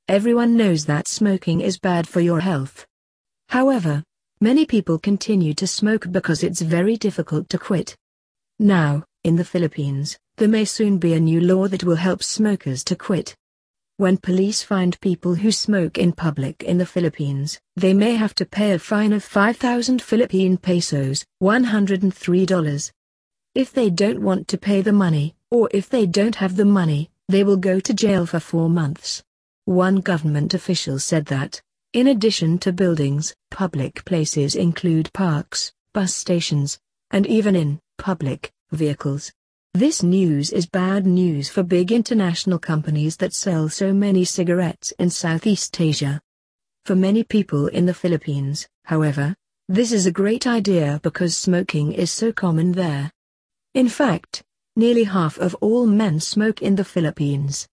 Everyone knows that smoking is bad for your health. However, many people continue to smoke because it's very difficult to quit. Now, in the Philippines, there may soon be a new law that will help smokers to quit. When police find people who smoke in public in the Philippines, they may have to pay a fine of 5,000 Philippine pesos, $103. If they don't want to pay the money, or if they don't have the money, they will go to jail for 4 months. One government official said that, in addition to buildings, public places include parks, bus stations, and even in public vehicles. This news is bad news for big international companies that sell so many cigarettes in Southeast Asia. For many people in the Philippines, however, this is a great idea because smoking is so common there. In fact, nearly half of all men smoke in the Philippines.